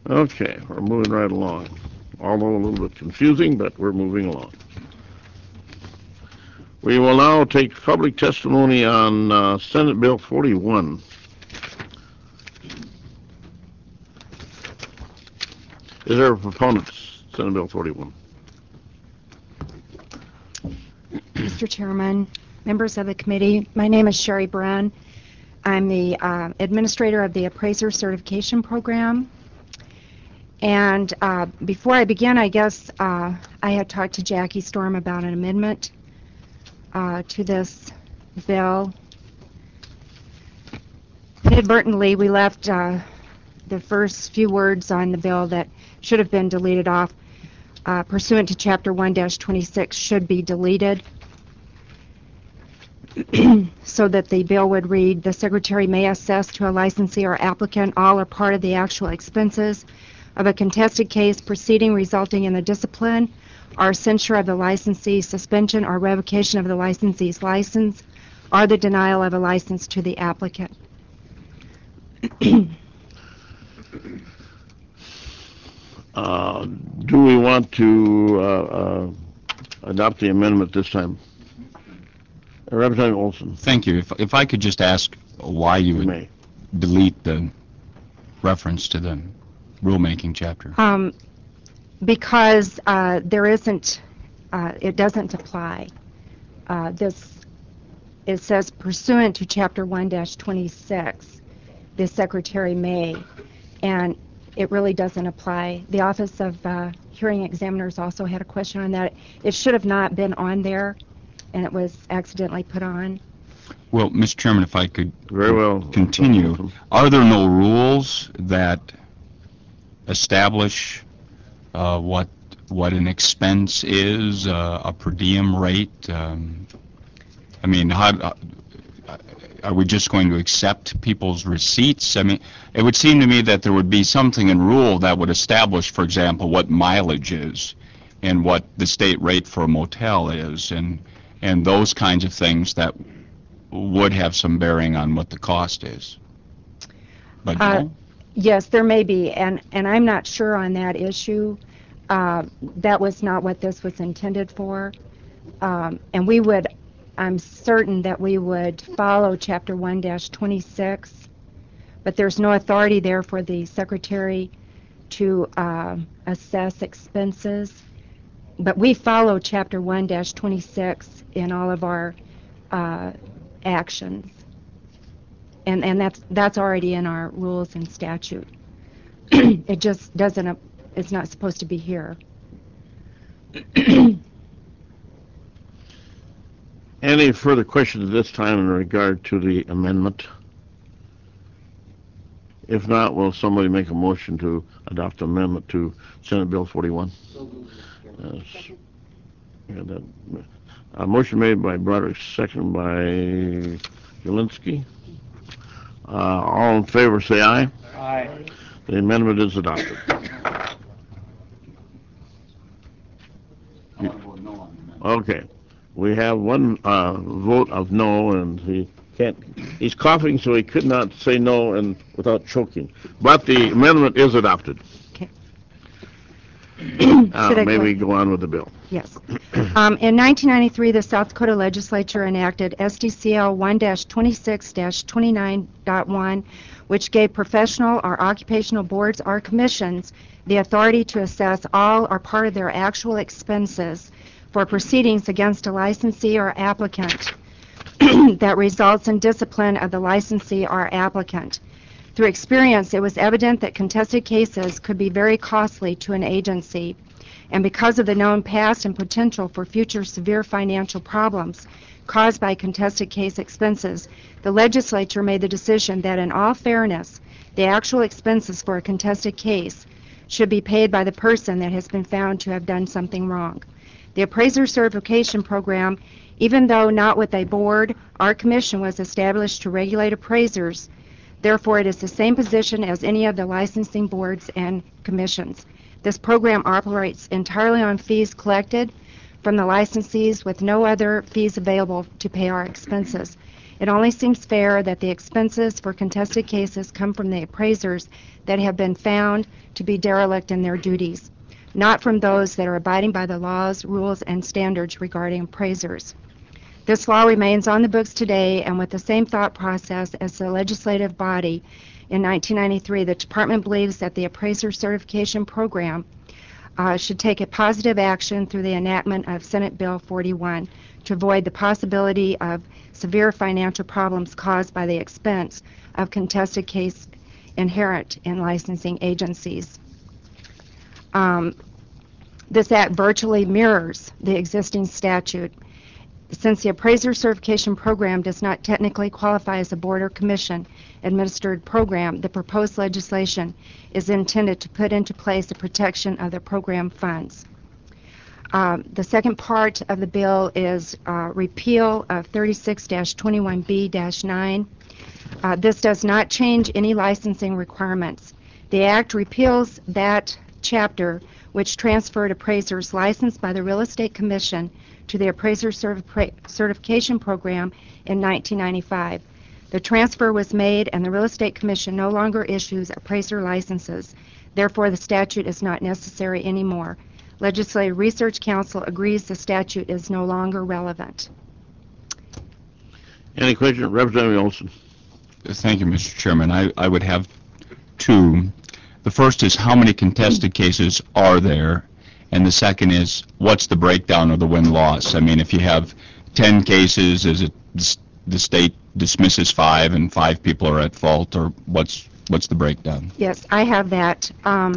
Okay, we're moving right along. Although a little bit confusing, but we're moving along. We will now take public testimony on Senate Bill 41. Is there a proponent, Senate Bill 41? Mr. Chairman, members of the committee, my name is Sherry Brown. I'm the administrator of the Appraiser Certification Program. And before I begin, I guess I had talked to Jackie Storm about an amendment to this bill. Inadvertently, we left the first few words on the bill that should have been deleted off. Pursuant to Chapter 1-26 should be deleted so that the bill would read, the Secretary may assess to a licensee or applicant all or part of the actual expenses of a contested case proceeding resulting in the discipline or censure of the licensee, suspension or revocation of the licensee's license, or the denial of a license to the applicant. Do we want to adopt the amendment this time? Representative Olson. Thank you. If I could just ask why you would delete the reference to the rulemaking chapter. Because there isn't, it doesn't apply. It says pursuant to Chapter 1-26, the Secretary may, and it really doesn't apply. The Office of Hearing Examiners also had a question on that. It should have not been on there, and it was accidentally put on. Well, Mr. Chairman, if I could very well continue, are there no rules that establish what an expense is, a per diem rate? I mean, are we just going to accept people's receipts? I mean, it would seem to me that there would be something in rule that would establish, for example, what mileage is and what the state rate for a motel is, and those kinds of things that would have some bearing on what the cost is. But no? Yes, there may be, and I'm not sure on that issue. That was not what this was intended for. And we would, I'm certain that we would follow Chapter 1-26, but there's no authority there for the Secretary to assess expenses. But we follow Chapter 1-26 in all of our actions. And that's already in our rules and statute. It just doesn't, it's not supposed to be here. Any further questions at this time in regard to the amendment? If not, will somebody make a motion to adopt the amendment to Senate Bill 41? A motion made by Broderick, second by Jelinski. All in favor say aye. Aye. The amendment is adopted. Okay. We have one vote of no, and he's coughing, so he could not say no and without choking. But the amendment is adopted. Okay. May we go on with the bill? Yes. In 1993, the South Dakota Legislature enacted SDCL 1-26-29.1, which gave professional or occupational boards or commissions the authority to assess all or part of their actual expenses for proceedings against a licensee or applicant that results in discipline of the licensee or applicant. Through experience, it was evident that contested cases could be very costly to an agency, and because of the known past and potential for future severe financial problems caused by contested case expenses, the legislature made the decision that in all fairness, the actual expenses for a contested case should be paid by the person that has been found to have done something wrong. The Appraiser Certification Program, even though not with a board or commission, was established to regulate appraisers. Therefore, it is the same position as any of the licensing boards and commissions. This program operates entirely on fees collected from the licensees with no other fees available to pay our expenses. It only seems fair that the expenses for contested cases come from the appraisers that have been found to be derelict in their duties, not from those that are abiding by the laws, rules, and standards regarding appraisers. This law remains on the books today, and with the same thought process as the legislative body in 1993, the Department believes that the appraiser certification program should take a positive action through the enactment of Senate Bill 41 to avoid the possibility of severe financial problems caused by the expense of contested case inherent in licensing agencies. This act virtually mirrors the existing statute. Since the appraiser certification program does not technically qualify as a board or commission administered program, the proposed legislation is intended to put into place the protection of the program funds. The second part of the bill is repeal of 36-21B-9. This does not change any licensing requirements. The Act repeals that chapter which transferred appraisers licensed by the Real Estate Commission to the appraiser certification program in 1995. The transfer was made and the Real Estate Commission no longer issues appraiser licenses. Therefore, the statute is not necessary anymore. Legislative Research Council agrees the statute is no longer relevant. Any question? Representative Olson. Thank you, Mr. Chairman. I would have two. The first is how many contested cases are there? And the second is, what's the breakdown of the win-loss? I mean, if you have 10 cases, is it the state dismisses 5 and 5 people are at fault, or what's the breakdown? Yes, I have that.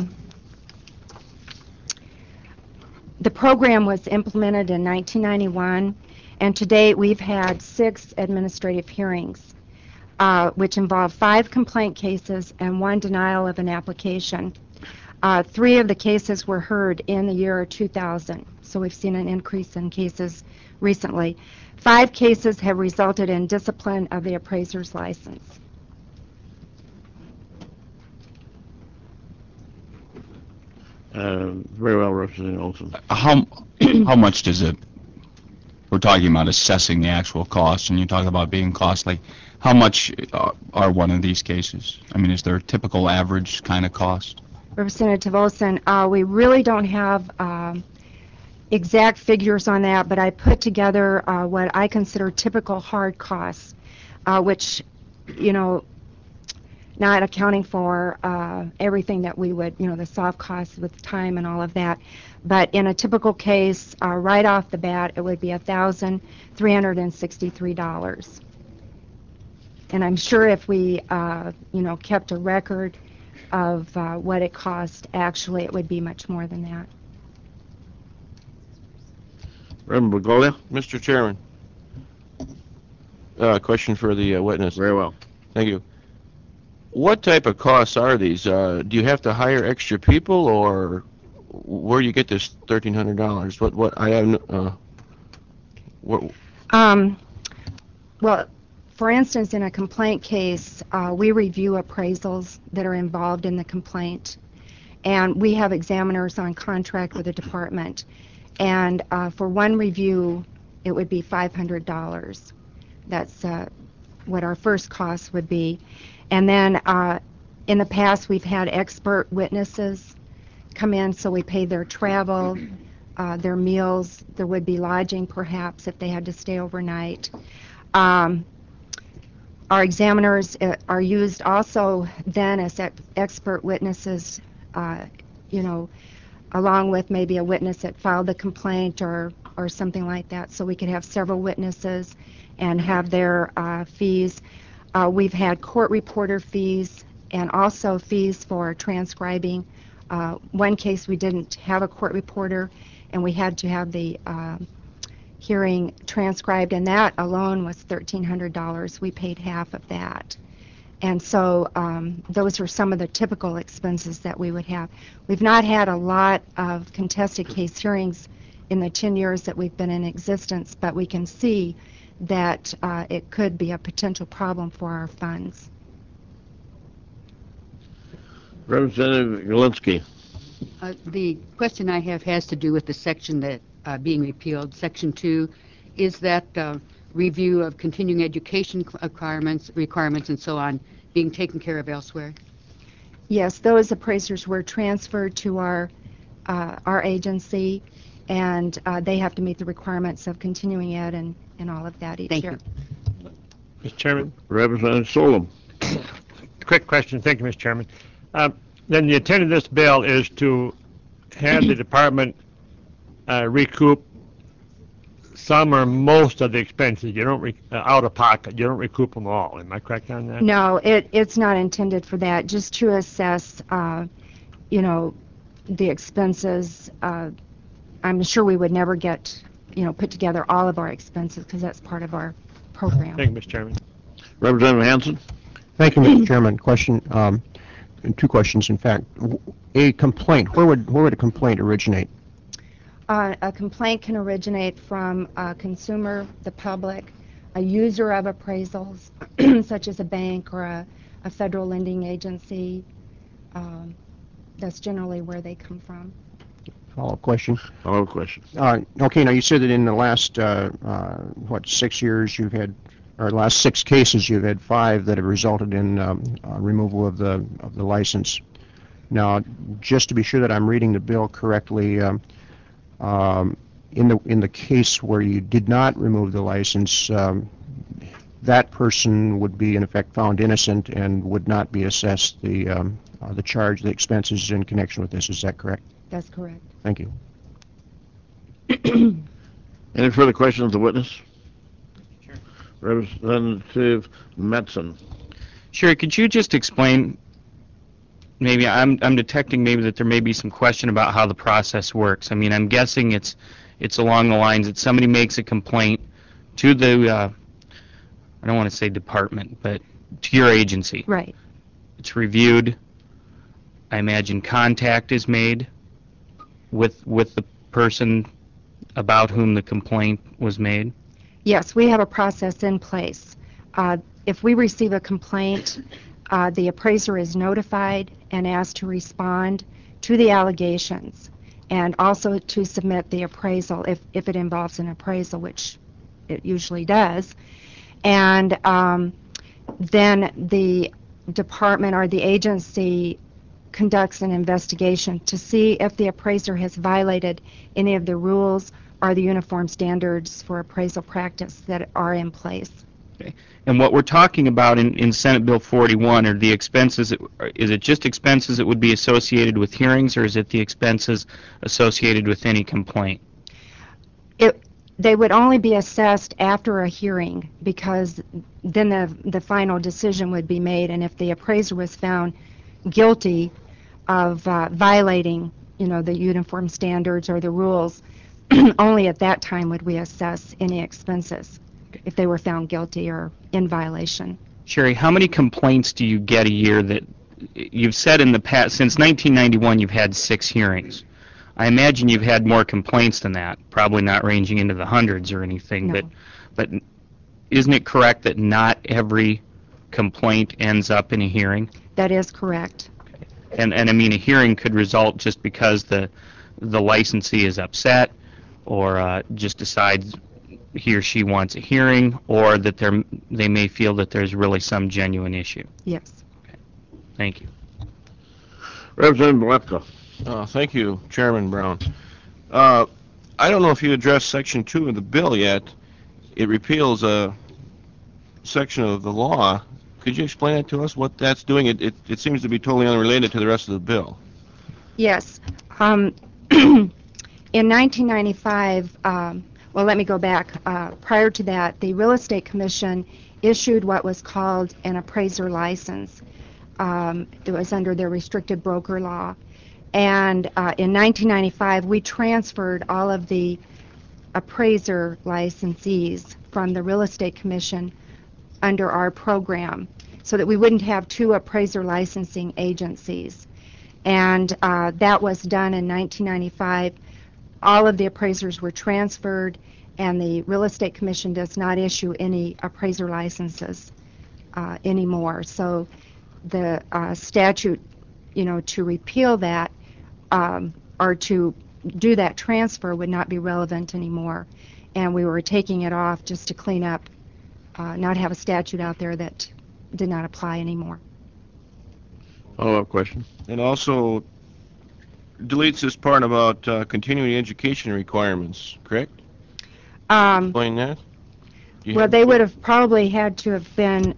The program was implemented in 1991, and to date we've had 6 administrative hearings, which involve 5 complaint cases and 1 denial of an application. 3 of the cases were heard in the year 2000, so we've seen an increase in cases recently. 5 cases have resulted in discipline of the appraiser's license. Very well, Representative Olson. How much does it, we're talking about assessing the actual cost, and you talk about being costly. How much are one of these cases? I mean, is there a typical average kind of cost? Representative Olson, we really don't have exact figures on that, but I put together what I consider typical hard costs, which, you know, not accounting for everything that we would, you know, the soft costs with time and all of that. But in a typical case, right off the bat, it would be $1,363. And I'm sure if we, you know, kept a record of what it cost, actually, it would be much more than that. Reverend Bergolia. Mr. Chairman, question for the witness. Very well. Thank you. What type of costs are these? Do you have to hire extra people, or where do you get this $1,300? What I have? Well, for instance, in a complaint case, we review appraisals that are involved in the complaint, and we have examiners on contract with the department. And for one review, it would be $500. That's what our first cost would be. And then in the past, we've had expert witnesses come in, so we pay their travel, their meals. There would be lodging, perhaps, if they had to stay overnight. Our examiners are used also then as expert witnesses, you know, along with maybe a witness that filed the complaint or something like that, so we could have several witnesses and have their fees. We've had court reporter fees and also fees for transcribing. One case we didn't have a court reporter, and we had to have the hearing transcribed, and that alone was $1,300. We paid half of that. And so those are some of the typical expenses that we would have. We've not had a lot of contested case hearings in the 10 years that we've been in existence, but we can see that it could be a potential problem for our funds. Representative Galinsky. The question I have has to do with the section that being repealed, Section 2, is that review of continuing education requirements and so on being taken care of elsewhere? Yes, those appraisers were transferred to our agency, and they have to meet the requirements of continuing ed and all of that each Thank year. you. Mr. Chairman, Representative Solom. quick question. Thank you, Mr. Chairman. Then the intent of this bill is to have the department recoup some or most of the expenses. You don't out of pocket. You don't recoup them all. Am I correct on that? No, it's not intended for that. Just to assess, the expenses. I'm sure we would never get, put together all of our expenses because that's part of our program. Thank you, Mr. Chairman. Representative Hanson. Thank you, Mr. Chairman. Question, two questions, in fact. A complaint, where would a complaint originate? A complaint can originate from a consumer, the public, a user of appraisals, such as a bank or a federal lending agency. That's generally where they come from. Follow-up question. Follow-up question. Okay, now you said that in the last, 6 years you've had, or last 6 cases you've had 5 that have resulted in removal of the license. Now, just to be sure that I'm reading the bill correctly, in the case where you did not remove the license, that person would be in effect found innocent and would not be assessed the charge, the expenses in connection with this. Is that correct? That's correct. Thank you. Any further questions of the witness? Sure. Representative Metzen. Sherry, could you just explain, maybe I'm detecting maybe that there may be some question about how the process works. I mean, I'm guessing it's along the lines that somebody makes a complaint to the, I don't want to say department, but to your agency. Right. It's reviewed. I imagine contact is made with the person about whom the complaint was made. Yes, we have a process in place. If we receive a complaint, the appraiser is notified and asked to respond to the allegations and also to submit the appraisal if it involves an appraisal, which it usually does. And then the department or the agency conducts an investigation to see if the appraiser has violated any of the rules or the uniform standards for appraisal practice that are in place. Okay. And what we're talking about in Senate Bill 41 are the expenses. Is it just expenses that would be associated with hearings, or is it the expenses associated with any complaint? They would only be assessed after a hearing, because then the final decision would be made, and if the appraiser was found guilty of violating, the uniform standards or the rules, only at that time would we assess any expenses if they were found guilty or in violation. Sherry, how many complaints do you get a year? That you've said in the past, since 1991 you've had 6 hearings. I imagine you've had more complaints than that, probably not ranging into the hundreds or anything. No. But isn't it correct that not every complaint ends up in a hearing? That is correct. And I mean, a hearing could result just because the licensee is upset, or just decides he or she wants a hearing, or that they may feel that there's really some genuine issue. Yes. Okay. Thank you. Representative Malepka. Thank you, Chairman Brown. I don't know if you addressed Section 2 of the bill yet. It repeals a section of the law. Could you explain that to us, what that's doing? It seems to be totally unrelated to the rest of the bill. Yes. In 1995, well, let me go back. Prior to that, the Real Estate Commission issued what was called an appraiser license. It was under their restricted broker law. And in 1995, we transferred all of the appraiser licensees from the Real Estate Commission under our program so that we wouldn't have 2 appraiser licensing agencies. And that was done in 1995. All of the appraisers were transferred, and the Real Estate Commission does not issue any appraiser licenses anymore. So the statute, to repeal that or to do that transfer would not be relevant anymore. and we were taking it off just to clean up, not have a statute out there that did not apply anymore. Follow-up question. And also deletes this part about continuing education requirements, correct? Explain that. Well, they would have probably had to have been,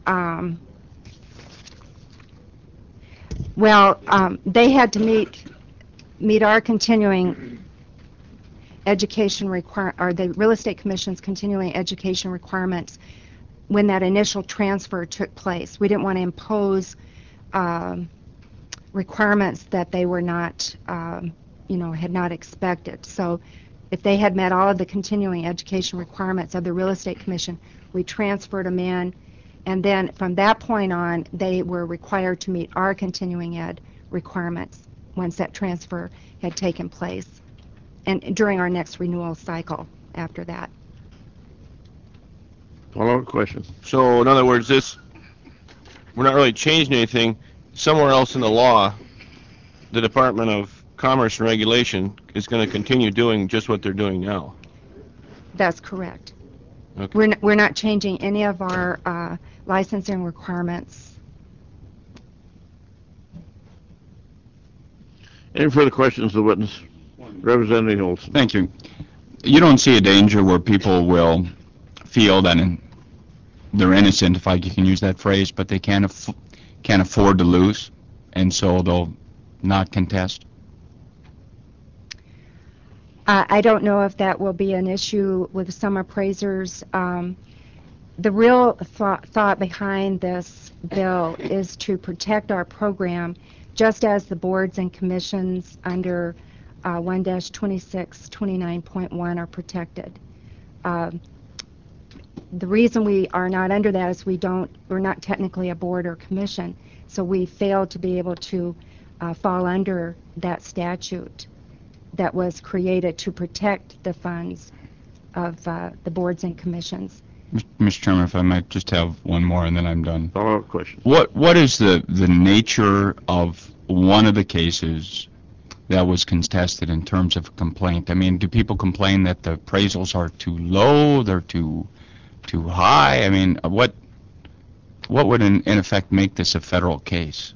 they had to meet our continuing education or the Real Estate Commission's continuing education requirements when that initial transfer took place. We didn't want to impose requirements that they were not, had not expected. So if they had met all of the continuing education requirements of the Real Estate Commission, we transferred them in, and then from that point on, they were required to meet our continuing ed requirements once that transfer had taken place, and during our next renewal cycle after that. Follow-up question. So in other words, we're not really changing anything. Somewhere else in the law, the Department of Commerce and Regulation is going to continue doing just what they're doing now. That's correct. Okay. We're not changing any of our licensing requirements. Any further questions of the witness? Representative Olson. Thank you. You don't see a danger where people will feel that they're innocent, if I can use that phrase, but they can't afford to lose, and so they'll not contest? I don't know if that will be an issue with some appraisers. The real thought behind this bill is to protect our program, just as the boards and commissions under 1-2629.1 are protected. The reason we are not under that is we're not technically a board or commission, so we fail to be able to fall under that statute that was created to protect the funds of the boards and commissions. Mr. Chairman, if I might just have one more and then I'm done. Follow-up question. What is the nature of one of the cases that was contested in terms of a complaint? I mean, do people complain that the appraisals are too low, they're too high? I mean, what would in effect make this a federal case?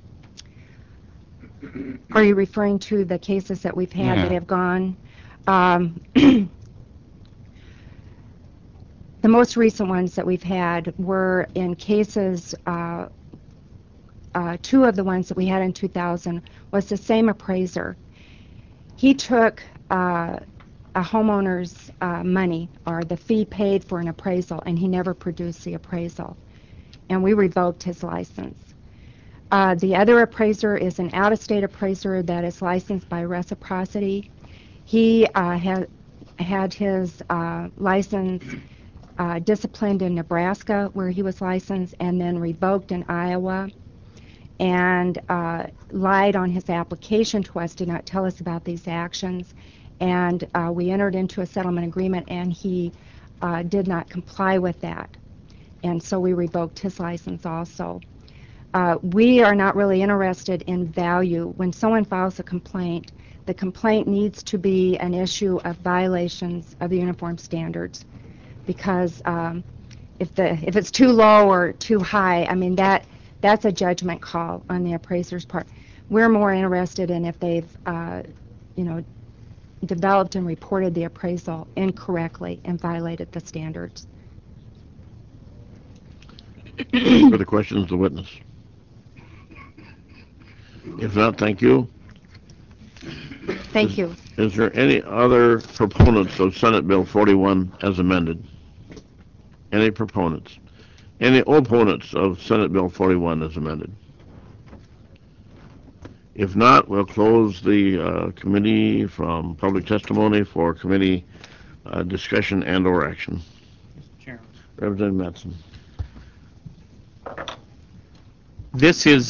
Are you referring to the cases that we've had that have gone? The most recent ones that we've had were in cases, two of the ones that we had in 2000 was the same appraiser. He took a homeowner's money, or the fee paid for an appraisal, and he never produced the appraisal, and we revoked his license. The other appraiser is an out-of-state appraiser that is licensed by Reciprocity. He had his license disciplined in Nebraska, where he was licensed, and then revoked in Iowa, and lied on his application to us, did not tell us about these actions, and we entered into a settlement agreement, and he did not comply with that, and so we revoked his license also. We are not really interested in value. When someone files a complaint, the complaint needs to be an issue of violations of the uniform standards, because if it's too low or too high, I mean, that's a judgment call on the appraiser's part. We're more interested in if they've developed and reported the appraisal incorrectly and violated the standards. Further questions of the witness? If not, thank you. Thank you. Is there any other proponents of Senate Bill 41 as amended? Any proponents? Any opponents of Senate Bill 41 as amended? If not, we'll close the committee from public testimony for committee discussion and or action. Mr. Chairman. Representative Mattson. This is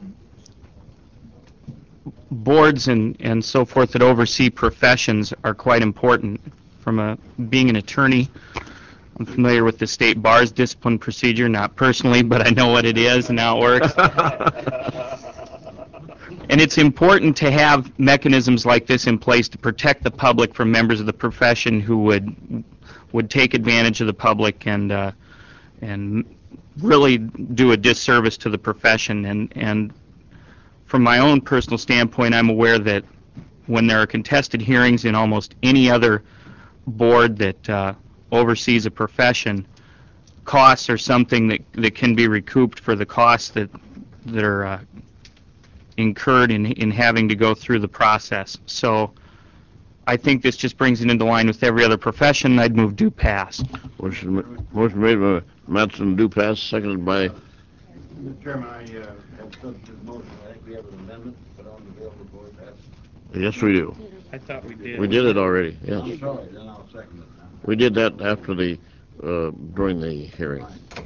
boards and so forth that oversee professions are quite important. From being an attorney, I'm familiar with the state bar's discipline procedure, not personally, but I know what it is and how it works. And it's important to have mechanisms like this in place to protect the public from members of the profession who would take advantage of the public and really do a disservice to the profession. And from my own personal standpoint, I'm aware that when there are contested hearings in almost any other board that oversees a profession, costs are something that can be recouped for the costs that are incurred in having to go through the process. So I think this just brings it into line with every other profession. I'd move do pass. Motion made by Mattson, do pass, seconded by... Mr. Chairman, I have substitute motion. I think we have an amendment put on the bill before it passes. Yes, we do. I thought we did. We did it already, yes. I'm sorry, then I'll second it now. We did that after the, during the hearing.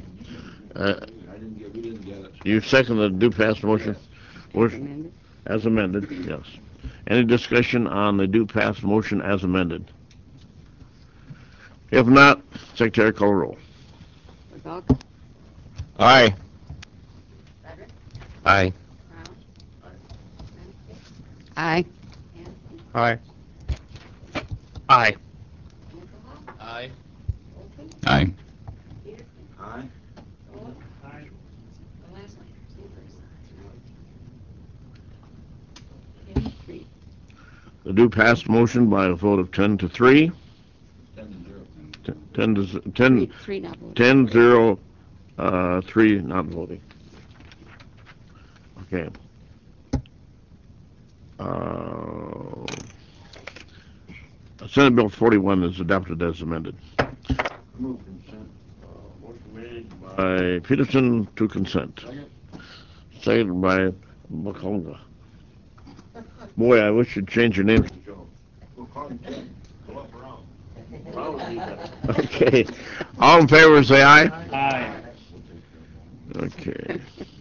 We didn't get it. You seconded the do pass motion? Motion as amended, yes. Any discussion on the do pass motion as amended? If not, Secretary, call roll. Rebecca? Aye. Frederick? Aye. Aye. Aye. Aye. Aye. Aye. Aye. The do pass motion by a vote of 10 to 3. 10 to 10. Three not voting. 10-0, 3 not voting. Okay. Senate Bill 41 is adopted as amended. Move consent. Motion made by Peterson to consent. Seconded by McConga. Boy, I wish you'd change your name. We'll call him Ted. Go up around. Okay. All in favor say aye. Aye. Okay.